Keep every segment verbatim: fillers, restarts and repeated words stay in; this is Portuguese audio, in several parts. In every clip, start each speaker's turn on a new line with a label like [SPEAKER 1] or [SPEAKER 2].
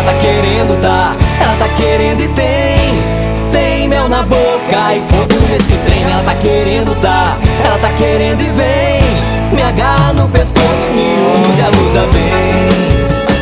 [SPEAKER 1] tá querendo, tá, ela tá querendo e tem. Tem mel na boca e fogo nesse trem. Ela tá querendo, tá, ela tá querendo e vem. Me agarra no pescoço, me usa e abusa bem.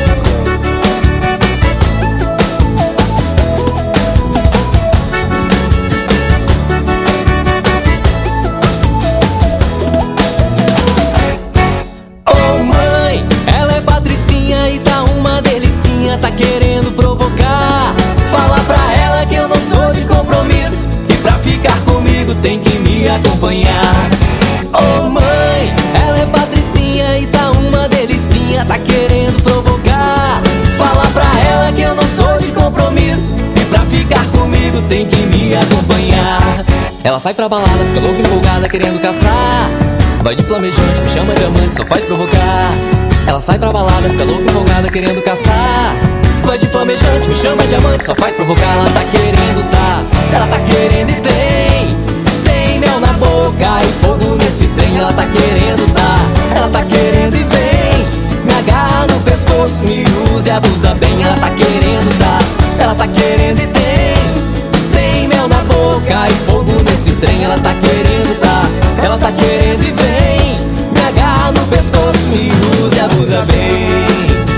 [SPEAKER 1] Tá querendo provocar. Fala pra ela que eu não sou de compromisso e pra ficar comigo tem que me acompanhar. Oh mãe, ela é patricinha e tá uma delicinha. Tá querendo provocar. Fala pra ela que eu não sou de compromisso e pra ficar comigo tem que me acompanhar. Ela sai pra balada, fica louca, empolgada, querendo caçar. Vai de flamejante, me chama de amante, só faz provocar. Ela sai pra balada, fica louca, empolgada, querendo caçar. Vai de flamejante, me chama de amante, só faz provocar. Ela tá querendo, tá, ela tá querendo e tem. Tem mel na boca e fogo nesse trem. Ela tá querendo, tá, ela tá querendo e vem. Me agarra no pescoço, me usa e abusa bem. Ela tá querendo, tá, ela tá querendo e tem. Tem mel na boca e fogo nesse trem. Ela tá querendo, tá, ela tá querendo e vem. Me agarra no pescoço, me usa e abusa bem.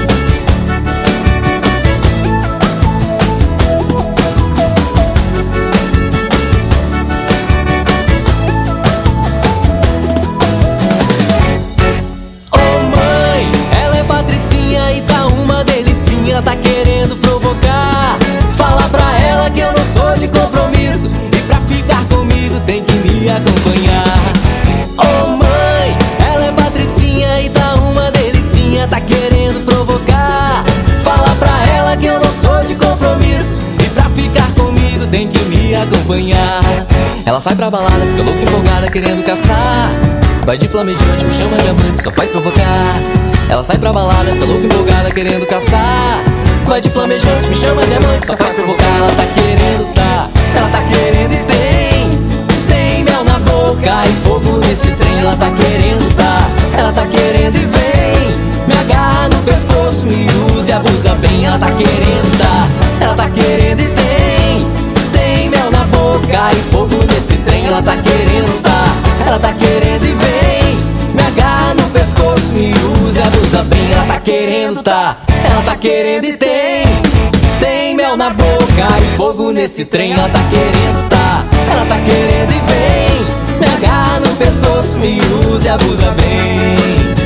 [SPEAKER 1] Tá querendo provocar. Fala pra ela que eu não sou de compromisso e pra ficar comigo tem que me acompanhar. Oh mãe, ela é patricinha e tá uma delicinha. Tá querendo provocar. Fala pra ela que eu não sou de compromisso e pra ficar comigo tem que me acompanhar. Ela sai pra balada, fica louca, empolgada, querendo caçar. Vai de flamejante, me chama de amante, só faz provocar. Ela sai pra balada, fica louca, empolgada, querendo caçar. Vai de flamejante, me chama de amante, só faz provocar. Ela tá querendo, tá, ela tá querendo e tem. Tem mel na boca e fogo nesse trem. Ela tá querendo, tá, ela tá querendo e vem. Me agarra no pescoço, me usa e abusa bem. Ela tá querendo, tá, ela tá querendo e tem. Tem mel na boca e fogo nesse trem. Ela tá querendo, tá, ela tá querendo e vem. Me agarra no pescoço, me usa e abusa bem. Ela tá querendo, tá, ela tá querendo e tem. Tem mel na boca e fogo nesse trem. Ela tá querendo, tá, ela tá querendo e vem. Me agarra no pescoço, me usa e abusa bem.